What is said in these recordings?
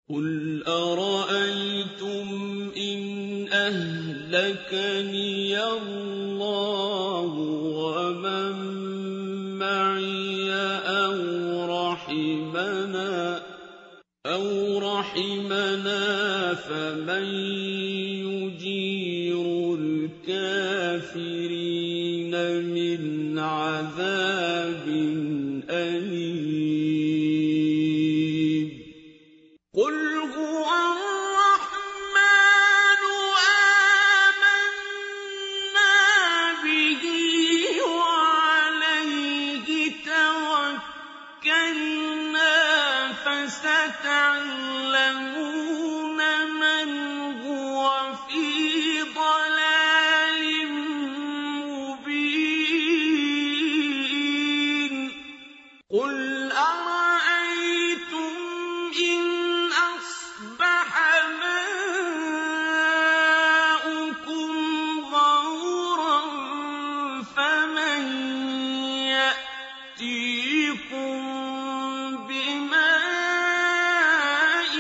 قُلْ أَرَأَيْتُمْ إِنْ أَهْلَكَنِيَ اللَّهُ وَمَن مَّعِيَ أَوْ رَحِمَنَا فَمَن يُجِيرُ الْكَافِرِينَ مِنْ عَذَابٍ أَلِيمٍ قُلْ هُوَ الرَّحْمَٰنُ آمَنَّا بِهِ وَعَلَيْهِ تَوَكَّلْنَا فَسَتَعْلَمُونَ مَنْ هُوَ فِي ضَلَالٍ مُّبِينٍ قُلْ أَرَأَيْتُمْ إِنْ أَصْبَحَ مَاؤُكُمْ غَوْرًا فَمَن يَأْتِيكُم بِمَاءٍ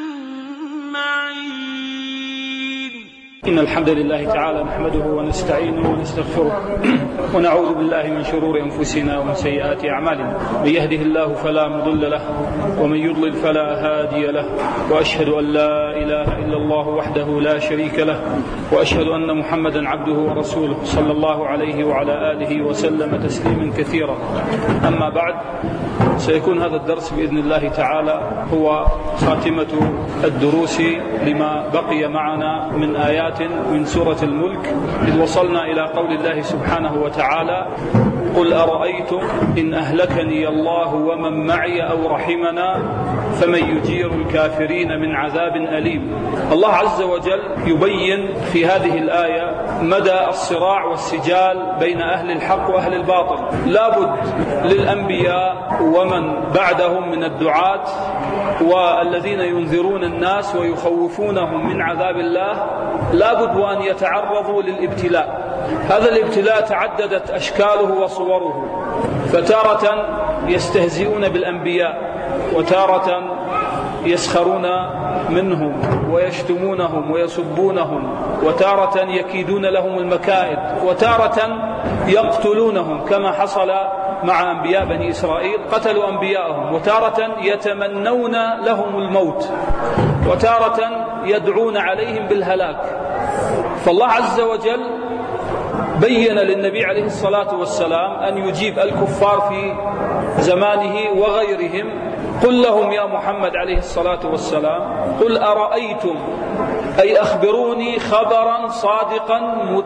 مَّعِينٍ إن الحمد لله تعالى نحمده ونستعينه ونستغفره ونعوذ بالله من شرور أنفسنا ومن سيئات أعمالنا. من يهده الله فلا مضل له ومن يضلل فلا هادي له، وأشهد أن لا إله إلا الله وحده لا شريك له، وأشهد أن محمدا عبده ورسوله صلى الله عليه وعلى آله وسلم تسليما كثيرا. أما بعد، سيكون هذا الدرس بإذن الله تعالى هو خاتمة الدروس لما بقي معنا من آيات من سورة الملك، إذ وصلنا إلى قول الله سبحانه وتعالى: قل أرأيتم إن أهلكني الله ومن معي أو رحمنا فمن يجير الكافرين من عذاب أليم. الله عز وجل يبين في هذه الآية مدى الصراع والسجال بين أهل الحق وأهل الباطل. لابد للأنبياء ومن بعدهم من الدعاة والذين ينذرون الناس ويخوفونهم من عذاب الله، لابد وأن يتعرضوا للابتلاء. هذا الابتلاء تعددت أشكاله وصوره، فتارة يستهزئون بالأنبياء، وتارة يسخرون منهم ويشتمونهم ويسبونهم، وتارة يكيدون لهم المكائد، وتارة يقتلونهم كما حصل مع أنبياء بني إسرائيل، قتلوا أنبياءهم، وتارة يتمنون لهم الموت، وتارة يدعون عليهم بالهلاك. فالله عز وجل بين للنبي عليه الصلاة والسلام أن يجيب الكفار في زمانه وغيرهم. قل لهم يا محمد عليه الصلاة والسلام: قل أرأيتم، أي أخبروني خبرا صادقا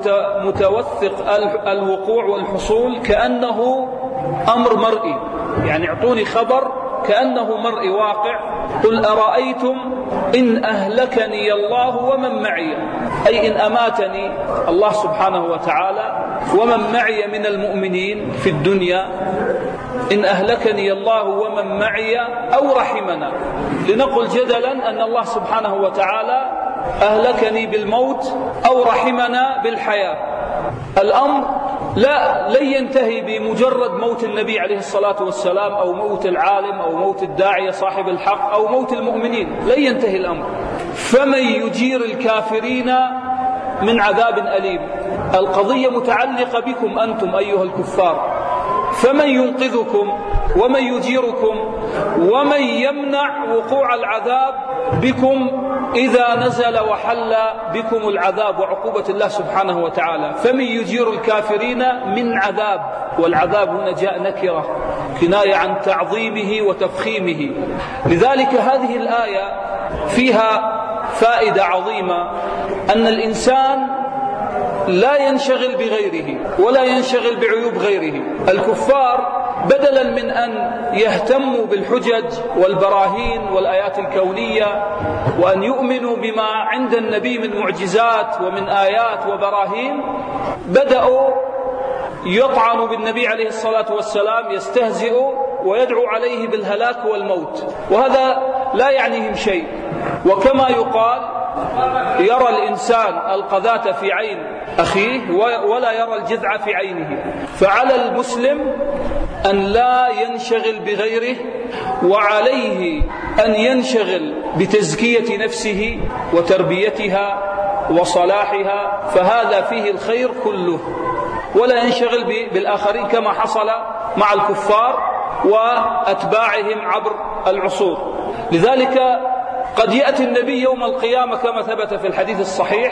متوثق الوقوع والحصول كأنه أمر مرئي، يعني اعطوني خبر كأنه مرئي واقع. قل أرأيتم إن أهلكني الله ومن معي، أي إن أماتني الله سبحانه وتعالى ومن معي من المؤمنين في الدنيا، إن أهلكني الله ومن معي أو رحمنا. لنقل جدلا أن الله سبحانه وتعالى أهلكني بالموت أو رحمنا بالحياة. الأمر لن ينتهي بمجرد موت النبي عليه الصلاة والسلام أو موت العالم أو موت الداعية صاحب الحق أو موت المؤمنين، لن ينتهي الأمر. فمن يجير الكافرين من عذاب أليم. القضية متعلقة بكم أنتم أيها الكفار، فمن ينقذكم ومن يجيركم ومن يمنع وقوع العذاب بكم إذا نزل وحل بكم العذاب وعقوبة الله سبحانه وتعالى. فمن يجير الكافرين من عذاب، والعذاب هنا جاء نكرة كناية عن تعظيمه وتفخيمه. لذلك هذه الآية فيها فائدة عظيمة، أن الإنسان لا ينشغل بغيره ولا ينشغل بعيوب غيره. الكفار بدلا من أن يهتموا بالحجج والبراهين والآيات الكونية وأن يؤمنوا بما عند النبي من معجزات ومن آيات وبراهين، بدأوا يطعنوا بالنبي عليه الصلاة والسلام، يستهزئوا ويدعو عليه بالهلاك والموت، وهذا لا يعنيهم شيء. وكما يقال: يرى الإنسان القذاة في عين أخيه ولا يرى الجذع في عينه. فعلى المسلم أن لا ينشغل بغيره، وعليه أن ينشغل بتزكية نفسه وتربيتها وصلاحها، فهذا فيه الخير كله، ولا ينشغل بالآخرين كما حصل مع الكفار وأتباعهم عبر العصور. لذلك قد يأتي النبي يوم القيامة كما ثبت في الحديث الصحيح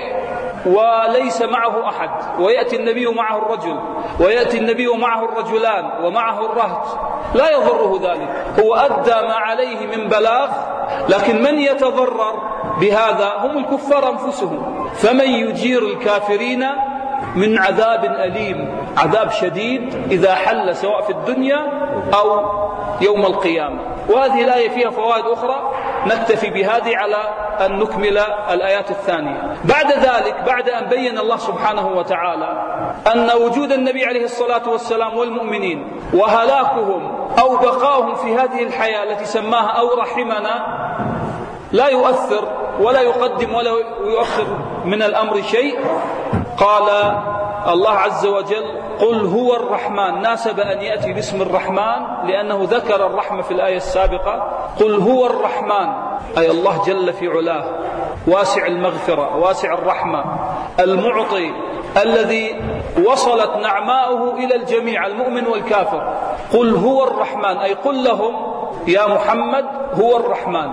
وليس معه أحد، ويأتي النبي معه الرجل، ويأتي النبي معه الرجلان ومعه الرهط، لا يضره ذلك، هو أدى ما عليه من بلاغ، لكن من يتضرر بهذا هم الكفار أنفسهم. فمن يجير الكافرين من عذاب أليم، عذاب شديد إذا حل سواء في الدنيا أو يوم القيامة. وهذه الآية فيها فوائد أخرى، نكتفي بهذه على أن نكمل الآيات الثانية. بعد ذلك، بعد أن بين الله سبحانه وتعالى أن وجود النبي عليه الصلاة والسلام والمؤمنين وهلاكهم أو بقاهم في هذه الحياة التي سماها أو رحمنا لا يؤثر ولا يقدم ولا يؤخر من الأمر شيء، قال الله عز وجل: قل هو الرحمن. ناسب أن يأتي باسم الرحمن لأنه ذكر الرحمة في الآية السابقة. قل هو الرحمن، أي الله جل في علاه، واسع المغفرة واسع الرحمة، المعطي الذي وصلت نعماؤه إلى الجميع المؤمن والكافر. قل هو الرحمن، أي قل لهم يا محمد هو الرحمن،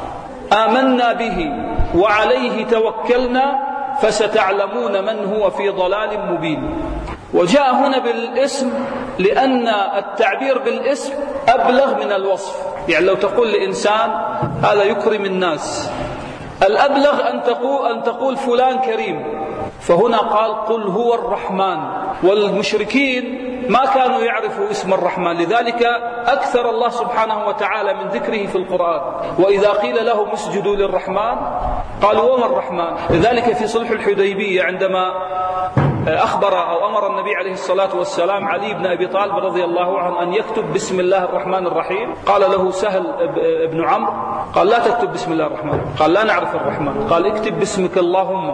آمنا به وعليه توكلنا فستعلمون من هو في ضلال مبين. وجاء هنا بالاسم لأن التعبير بالاسم أبلغ من الوصف. يعني لو تقول لإنسان هذا يكرم الناس، الأبلغ أن تقول فلان كريم، فهنا قال قل هو الرحمن. والمشركين ما كانوا يعرفوا اسم الرحمن، لذلك أكثر الله سبحانه وتعالى من ذكره في القرآن. وإذا قيل لهم اسجدوا للرحمن قالوا وما الرحمن. لذلك في صلح الحديبية عندما أخبر أو أمر النبي عليه الصلاة والسلام علي بن أبي طالب رضي الله عنه أن يكتب بسم الله الرحمن الرحيم، قال له سهل بن عمرو، قال لا تكتب بسم الله الرحمن، قال لا نعرف الرحمن، قال اكتب باسمك اللهم.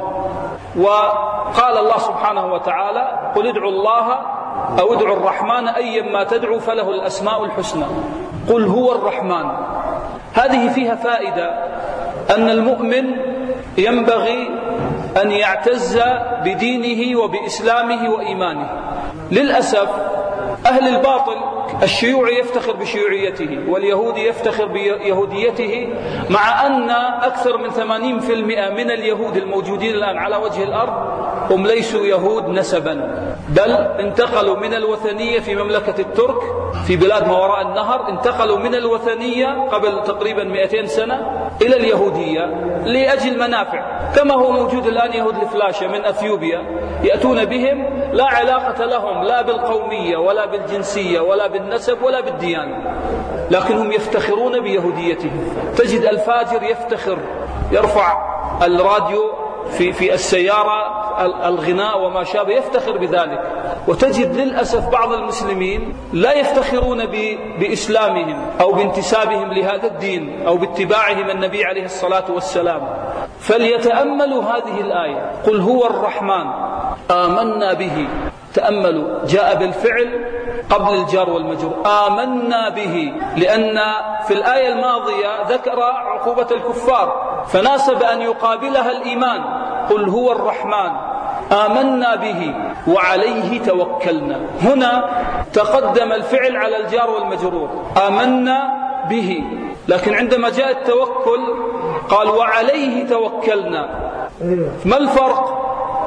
وقال الله سبحانه وتعالى قل ادعوا الله أو ادعوا الرحمن أيما تدعوا فله الأسماء الحسنى. قل هو الرحمن. هذه فيها فائدة أن المؤمن ينبغي أن يعتز بدينه وبإسلامه وإيمانه. للأسف أهل الباطل الشيوعي يفتخر بشيوعيته، واليهودي يفتخر بيهوديته، مع أن أكثر من 80% من اليهود الموجودين الآن على وجه الأرض هم ليسوا يهود نسبا، بل انتقلوا من الوثنية في مملكة الترك في بلاد ما وراء النهر، انتقلوا من الوثنية قبل تقريبا 200 سنة إلى اليهودية لأجل منافع، كما هو موجود الآن يهود الفلاشة من أثيوبيا يأتون بهم لا علاقة لهم لا بالقومية ولا بالجنسية ولا بالنسب ولا بالديانة، لكنهم يفتخرون بيهوديتهم. تجد الفاجر يفتخر، يرفع الراديو في السيارة الغناء وما شابه، يفتخر بذلك. وتجد للأسف بعض المسلمين لا يفتخرون بإسلامهم أو بانتسابهم لهذا الدين أو باتباعهم النبي عليه الصلاة والسلام. فليتأملوا هذه الآية، قل هو الرحمن آمنا به. تأملوا، جاء بالفعل قبل الجار والمجرور، آمنا به، لأن في الآية الماضية ذكر عقوبة الكفار فناسب أن يقابلها الإيمان. قل هو الرحمن آمنا به وعليه توكلنا. هنا تقدم الفعل على الجار والمجرور، آمنا به، لكن عندما جاء التوكل قال وعليه توكلنا. ما الفرق؟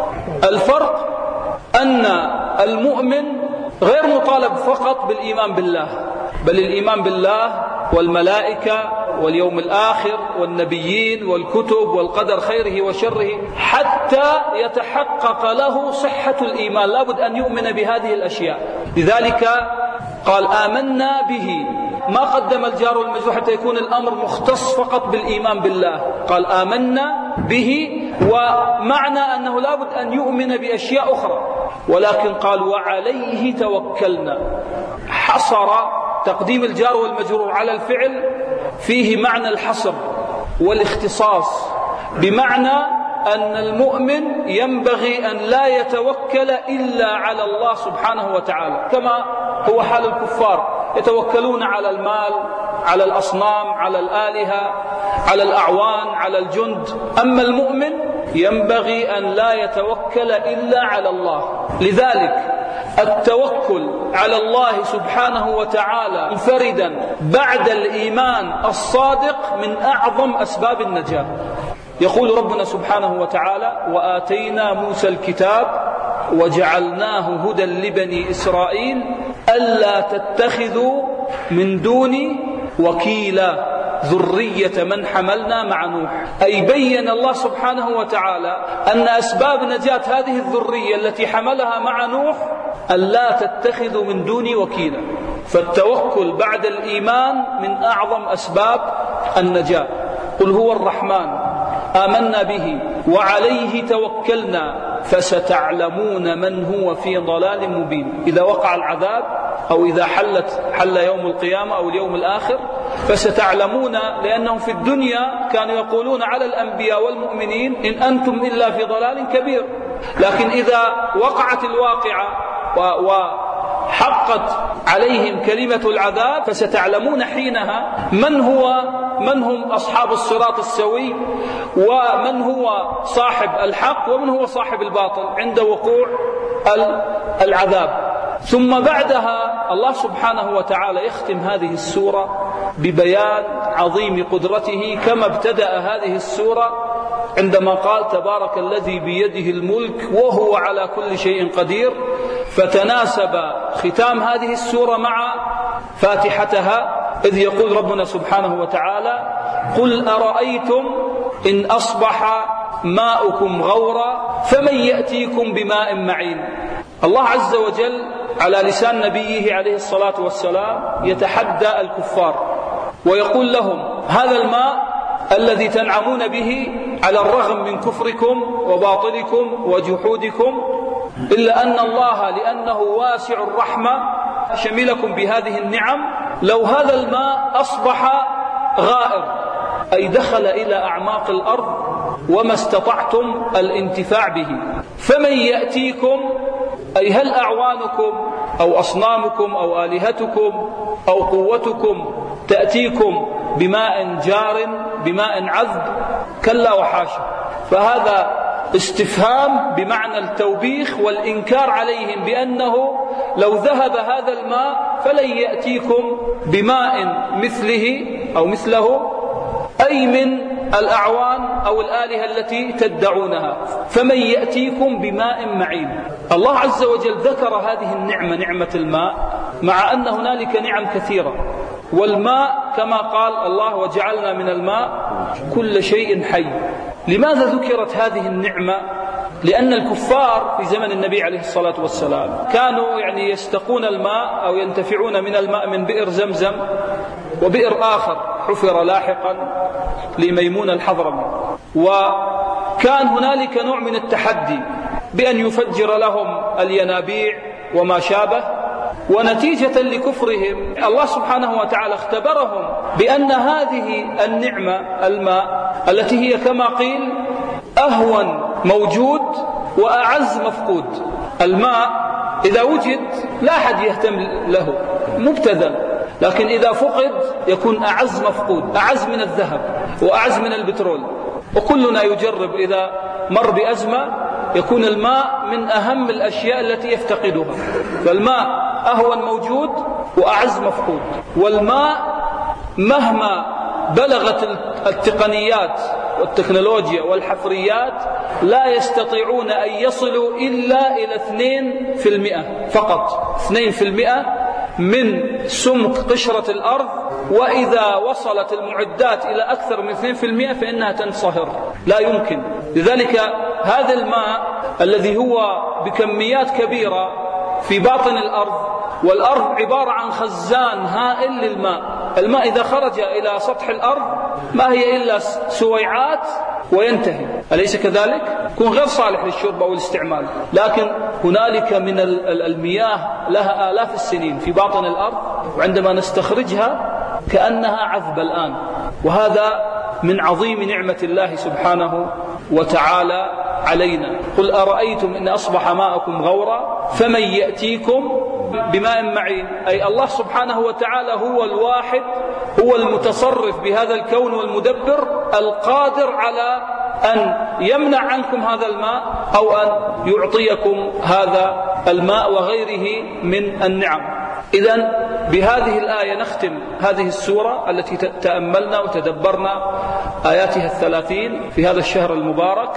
الفرق أن المؤمن غير مطالب فقط بالإيمان بالله، بل الإيمان بالله والملائكة واليوم الآخر والنبيين والكتب والقدر خيره وشره، حتى يتحقق له صحة الإيمان لابد أن يؤمن بهذه الأشياء. لذلك قال آمنا به، ما قدم الجار والمجرور حتى يكون الأمر مختص فقط بالإيمان بالله، قال آمنا به، ومعنى أنه لابد أن يؤمن بأشياء أخرى، ولكن قال وعليه توكلنا. حصر تقديم الجار والمجرور على الفعل فيه معنى الحصر والاختصاص، بمعنى أن المؤمن ينبغي أن لا يتوكل إلا على الله سبحانه وتعالى، كما هو حال الكفار. يتوكلون على المال، على الأصنام، على الآلهة، على الأعوان، على الجند. أما المؤمن ينبغي أن لا يتوكل إلا على الله. لذلك التوكل على الله سبحانه وتعالى منفردا بعد الإيمان الصادق من أعظم أسباب النجاة. يقول ربنا سبحانه وتعالى: وآتينا موسى الكتاب وجعلناه هدى لبني إسرائيل ألا تتخذوا من دوني وكيلا ذرية من حملنا مع نوح. أي بين الله سبحانه وتعالى أن أسباب نجاة هذه الذرية التي حملها مع نوح ألا تتخذوا من دوني وكيلا. فالتوكل بعد الإيمان من أعظم أسباب النجاة. قل هو الرحمن آمنا به وعليه توكلنا فستعلمون من هو في ضلال مبين. إذا وقع العذاب أو إذا حل يوم القيامة أو اليوم الآخر فستعلمون، لأنهم في الدنيا كانوا يقولون على الأنبياء والمؤمنين إن أنتم إلا في ضلال كبير. لكن إذا وقعت الواقعة وحقت عليهم كلمة العذاب فستعلمون حينها من هم أصحاب الصراط السوي، ومن هو صاحب الحق ومن هو صاحب الباطل عند وقوع العذاب. ثم بعدها الله سبحانه وتعالى يختم هذه السورة ببيان عظيم قدرته، كما ابتدأ هذه السورة عندما قال: تبارك الذي بيده الملك وهو على كل شيء قدير. فتناسب ختام هذه السورة مع فاتحتها، إذ يقول ربنا سبحانه وتعالى: قل أرأيتم إن أصبح ماؤكم غورا فمن يأتيكم بماء معين. الله عز وجل على لسان نبيه عليه الصلاة والسلام يتحدى الكفار ويقول لهم: هذا الماء الذي تنعمون به على الرغم من كفركم وباطلكم وجحودكم، إلا أن الله لأنه واسع الرحمة شملكم بهذه النعم، لو هذا الماء أصبح غائر أي دخل إلى أعماق الأرض وما استطعتم الانتفاع به، فمن يأتيكم، أي هل أعوانكم أو أصنامكم أو آلهتكم أو قوتكم تأتيكم بماء جار بماء عذب؟ كلا وحاشا. فهذا استفهام بمعنى التوبيخ والإنكار عليهم بأنه لو ذهب هذا الماء فلن يأتيكم بماء مثله أو مثله، أي من الأعوان أو الآلهة التي تدعونها، فمن يأتيكم بماء معين. الله عز وجل ذكر هذه النعمة، نعمة الماء، مع أن هنالك نعم كثيرة. والماء كما قال الله: وجعلنا من الماء كل شيء حي. لماذا ذكرت هذه النعمة؟ لأن الكفار في زمن النبي عليه الصلاة والسلام كانوا يستقون الماء أو ينتفعون من الماء من بئر زمزم وبئر آخر حفر لاحقا لميمون الحضرمي، وكان هنالك نوع من التحدي بأن يفجر لهم الينابيع وما شابه. ونتيجة لكفرهم الله سبحانه وتعالى اختبرهم بأن هذه النعمة الماء التي هي كما قيل أهون موجود وأعز مفقود. الماء إذا وجد لا أحد يهتم له، مبتذل، لكن إذا فقد يكون أعز مفقود، أعز من الذهب وأعز من البترول. وكلنا يجرب إذا مر بأزمة يكون الماء من أهم الأشياء التي يفتقدها. فالماء أهون موجود وأعز مفقود. والماء مهما بلغت التقنيات والتكنولوجيا والحفريات لا يستطيعون أن يصلوا إلا إلى 2% فقط، 2% من سمك قشرة الأرض. وإذا وصلت المعدات إلى أكثر من 2% فإنها تنصهر، لا يمكن. لذلك هذا الماء الذي هو بكميات كبيرة في باطن الأرض، والأرض عبارة عن خزان هائل للماء. الماء إذا خرج إلى سطح الأرض ما هي إلا سويعات وينتهي، أليس كذلك؟ يكون غير صالح للشرب أو الاستعمال. لكن هنالك من المياه لها آلاف السنين في باطن الأرض، وعندما نستخرجها كأنها عذبة الآن. وهذا من عظيم نعمة الله سبحانه وتعالى علينا. قل أرأيتم إن أصبح ماءكم غورا فمن يأتيكم بماء معين، أي الله سبحانه وتعالى هو الواحد، هو المتصرف بهذا الكون والمدبر، القادر على أن يمنع عنكم هذا الماء أو أن يعطيكم هذا الماء وغيره من النعم. إذن بهذه الآية نختم هذه السورة التي تأملنا وتدبرنا آياتها 30 في هذا الشهر المبارك.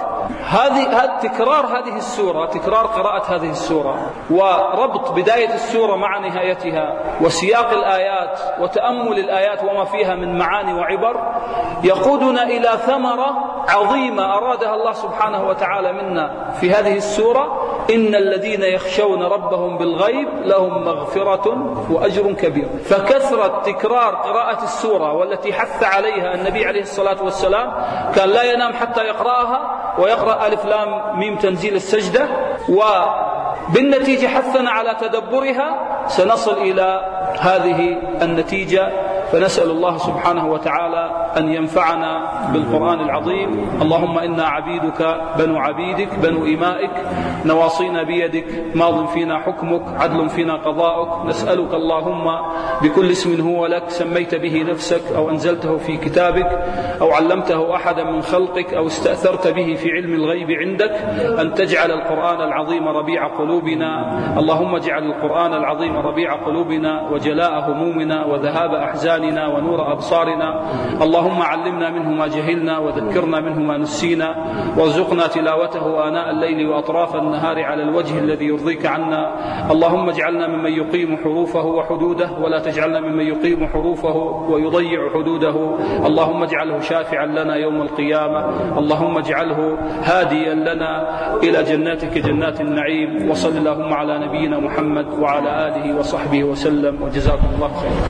تكرار هذه السورة، تكرار قراءة هذه السورة وربط بداية السورة مع نهايتها وسياق الآيات وتأمل الآيات وما فيها من معاني وعبر يقودنا إلى ثمرة عظيمة أرادها الله سبحانه وتعالى منا في هذه السورة: إن الذين يخشون ربهم بالغيب لهم مغفرة وأجر كبير. فكثرة تكرار قراءة السورة والتي حث عليها النبي عليه الصلاة والسلام، كان لا ينام حتى يقرأها ويقرأ ألف لام ميم تنزيل السجدة، وبالنتيجة حثنا على تدبرها. سنصل إلى هذه النتيجة، فنسأل الله سبحانه وتعالى أن ينفعنا بالقرآن العظيم. اللهم إنا عبيدك بنو عبيدك بنو إمائك، نواصينا بيدك، ماض فينا حكمك، عدل فينا قضاؤك. نسألك اللهم بكل اسم هو لك سميت به نفسك أو أنزلته في كتابك أو علمته أحدا من خلقك أو استأثرت به في علم الغيب عندك، أن تجعل القرآن العظيم ربيع قلوبنا. اللهم اجعل القرآن العظيم ربيع قلوبنا وجلاء همومنا وذهاب أحزاننا ونور أبصارنا. اللهم علمنا منه ما جهلنا وذكرنا منه ما نسينا، وارزقنا تلاوته آناء الليل وأطراف النهار على الوجه الذي يرضيك عنا. اللهم اجعلنا ممن يقيم حروفه وحدوده، ولا تجعلنا ممن يقيم حروفه ويضيع حدوده. اللهم اجعله شافعا لنا يوم القيامة. اللهم اجعله هاديا لنا إلى جناتك جنات النعيم. وصل اللهم على نبينا محمد وعلى آله وصحبه وسلم، وجزاكم الله خيرا.